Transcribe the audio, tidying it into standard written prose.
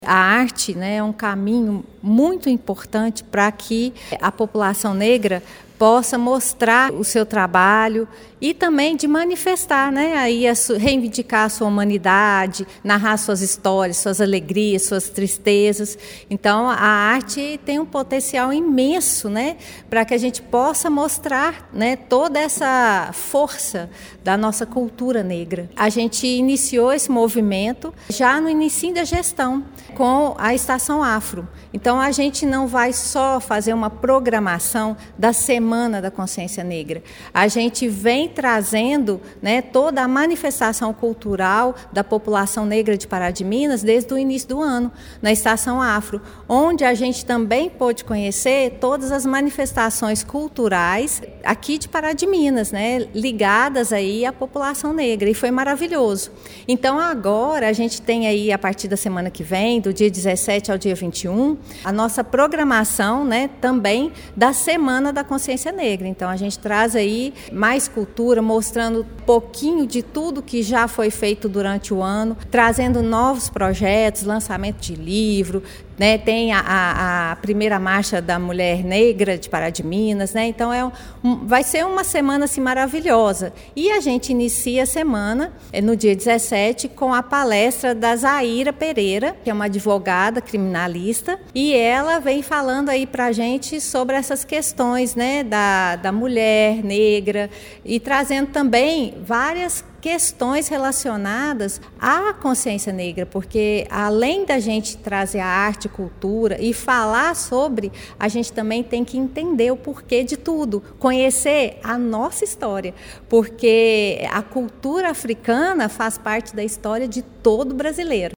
A arte, né, é um caminho muito importante para que a população negra possa mostrar o seu trabalho e também de manifestar, né, aí reivindicar a sua humanidade, narrar suas histórias, suas alegrias, suas tristezas. Então, a arte tem um potencial imenso, né, para que a gente possa mostrar, né, toda essa força da nossa cultura negra. A gente iniciou esse movimento já no início da gestão, com a Estação Afro. Então, a gente não vai só fazer uma programação da Semana da Consciência Negra. A gente vem trazendo, né, toda a manifestação cultural da população negra de Pará de Minas desde o início do ano, na Estação Afro, onde a gente também pôde conhecer todas as manifestações culturais aqui de Pará de Minas, né, ligadas aí à população negra, e foi maravilhoso. Então, agora a gente tem aí, a partir da semana que vem, do dia 17 ao dia 21, a nossa programação, né, também da Semana da Consciência Negra. Então, a gente traz aí mais cultura, mostrando um pouquinho de tudo que já foi feito durante o ano, trazendo novos projetos, lançamento de livro, né, tem a primeira marcha da mulher negra de Pará de Minas, né, então vai ser uma semana assim, maravilhosa. E a gente inicia a semana, no dia 17, com a palestra da Zaira Pereira, que é uma advogada criminalista, e ela vem falando aí para a gente sobre essas questões, né, da mulher negra, e trazendo também várias questões relacionadas à consciência negra, porque além da gente trazer a arte, cultura e falar sobre, a gente também tem que entender o porquê de tudo, conhecer a nossa história, porque a cultura africana faz parte da história de todo brasileiro.